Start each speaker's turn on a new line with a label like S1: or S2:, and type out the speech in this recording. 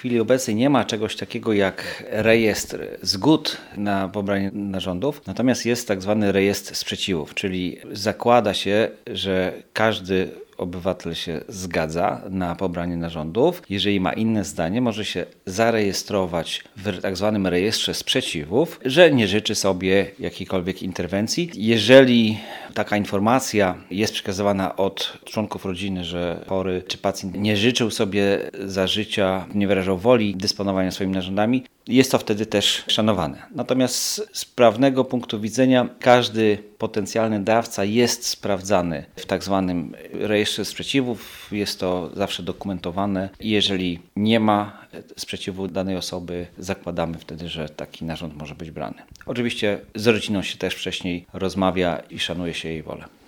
S1: chwili obecnej nie ma czegoś takiego jak rejestr zgód na pobranie narządów, natomiast jest tak zwany rejestr sprzeciwów, czyli zakłada się, że każdy obywatel się zgadza na pobranie narządów. Jeżeli ma inne zdanie, może się zarejestrować w tak zwanym rejestrze sprzeciwów, że nie życzy sobie jakiejkolwiek interwencji. Jeżeli taka informacja jest przekazywana od członków rodziny, że chory czy pacjent nie życzył sobie za życia, nie wyrażał woli dysponowania swoimi narządami, jest to wtedy też szanowane. Natomiast z prawnego punktu widzenia każdy potencjalny dawca jest sprawdzany w tak zwanym rejestrze sprzeciwów. Jest to zawsze dokumentowane i jeżeli nie ma sprzeciwu danej osoby, zakładamy wtedy, że taki narząd może być brany. Oczywiście z rodziną się też wcześniej rozmawia i szanuje się jej wolę.